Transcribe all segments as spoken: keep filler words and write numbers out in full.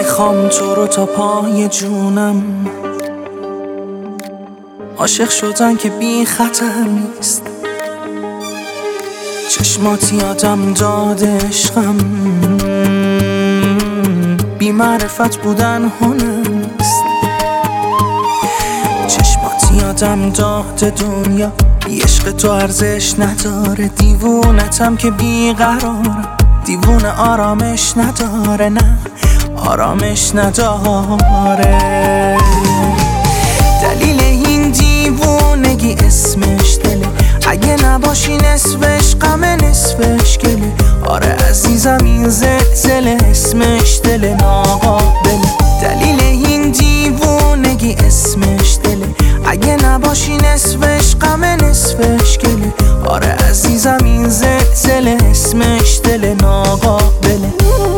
میخوام تو رو تا پای جونم، عاشق شدن که بی خطر نیست، چشمات یادم داد عشقم، بی معرفت بودن هنر نیست. چشمات یادم داد دنیا بی عشق تو ارزش نداره، دیوونتم که بی قرارم، دیوونه آرامش نداره، نه آرامش نداره. دلیل این دیوونگی اسمش دله، اگه نباشی نصفش غم نصفش گله. آره عزیزم این زلزله اسمش دله ناقابله. دلیل این دیوونگی اسمش دله، اگه نباشی نصفش غم نصفش گله. آره عزیزم این زلزله اسمش دله ناقابله.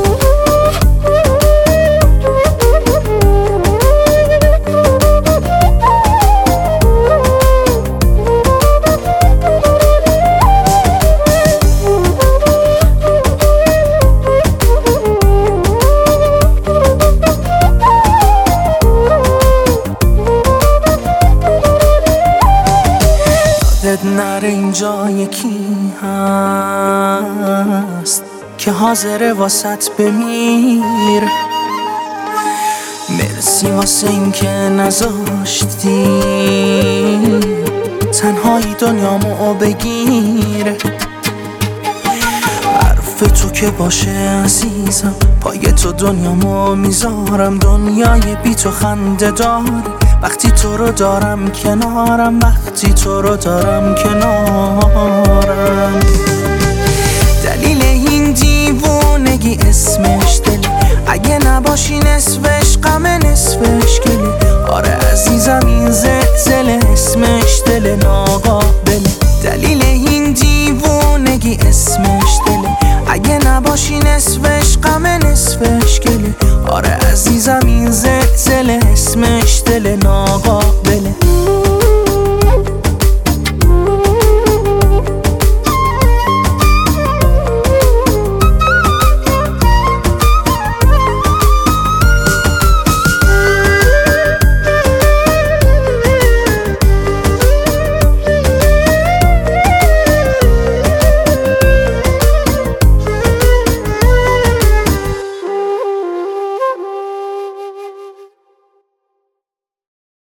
نره اینجا یکی هست که حاضره واسط بمیر. مرسی واسه این که نذاشتی تنهایی دنیامو بگیر. حرف تو که باشه عزیزم، پای تو دنیامو میذارم. دنیای بی تو خنده داری وقتی تو رو دارم کنارم، وقتی تو رو دارم کنارم. دلیل این دیوونگی اسمش دله، اگه نباشی نصفش غم نصفش گله. آره عزیزم این زلزله اسمش دله ناقابله. دلیل این دیوونگی اسمش دله، اگه نباشی نصفش غم نصفش گله. آره عزیزم این زلزله اسمش دله ناقابله.